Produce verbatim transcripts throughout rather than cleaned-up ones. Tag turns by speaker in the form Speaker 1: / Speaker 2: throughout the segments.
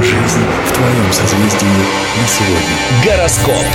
Speaker 1: Жизнь в твоем созвездии на сегодня. Гороскоп.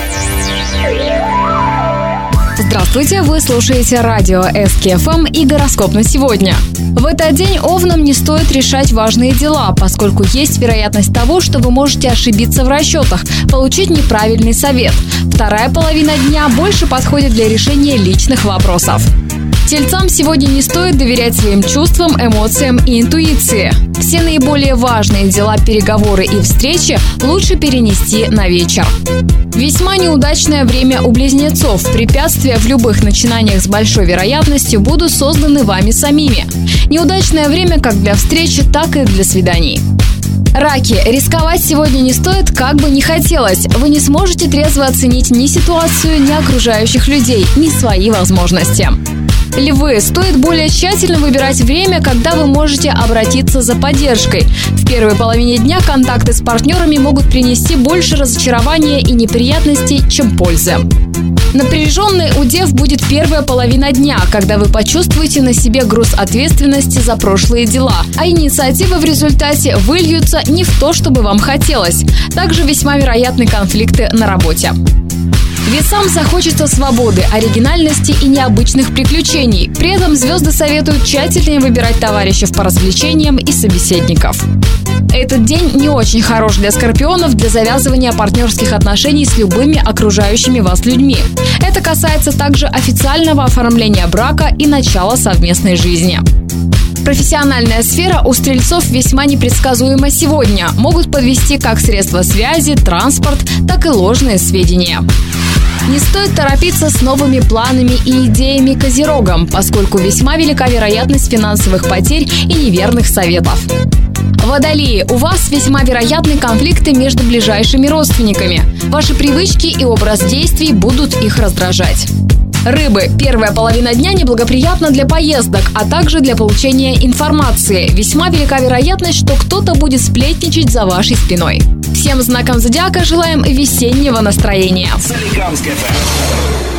Speaker 2: Здравствуйте, вы слушаете радио эс ка эф эм и гороскоп на сегодня. В этот день овнам не стоит решать важные дела, поскольку есть вероятность того, что вы можете ошибиться в расчетах, получить неправильный совет. Вторая половина дня больше подходит для решения личных вопросов. Тельцам сегодня не стоит доверять своим чувствам, эмоциям и интуиции. Все наиболее важные дела, переговоры и встречи лучше перенести на вечер. Весьма неудачное время у близнецов. Препятствия в любых начинаниях с большой вероятностью будут созданы вами самими. Неудачное время как для встречи, так и для свиданий. Раки, рисковать сегодня не стоит, как бы ни хотелось. Вы не сможете трезво оценить ни ситуацию, ни окружающих людей, ни свои возможности. Львы, стоит более тщательно выбирать время, когда вы можете обратиться за поддержкой. В первой половине дня контакты с партнерами могут принести больше разочарования и неприятностей, чем пользы. Напряженной у дев будет первая половина дня, когда вы почувствуете на себе груз ответственности за прошлые дела, а инициативы в результате выльются не в то, что бы вам хотелось. Также весьма вероятны конфликты на работе. Весам захочется свободы, оригинальности и необычных приключений. При этом звезды советуют тщательнее выбирать товарищев по развлечениям и собеседников. Этот день не очень хорош для скорпионов для завязывания партнерских отношений с любыми окружающими вас людьми. Это касается также официального оформления брака и начала совместной жизни. Профессиональная сфера у стрельцов весьма непредсказуема сегодня. Могут подвести как средства связи, транспорт, так и ложные сведения. Не стоит торопиться с новыми планами и идеями козерогам, поскольку весьма велика вероятность финансовых потерь и неверных советов. Водолеи, у вас весьма вероятны конфликты между ближайшими родственниками. Ваши привычки и образ действий будут их раздражать. Рыбы, первая половина дня неблагоприятна для поездок, а также для получения информации. Весьма велика вероятность, что кто-то будет сплетничать за вашей спиной. Всем знакам зодиака желаем весеннего настроения.
Speaker 1: Соликамская эф эм.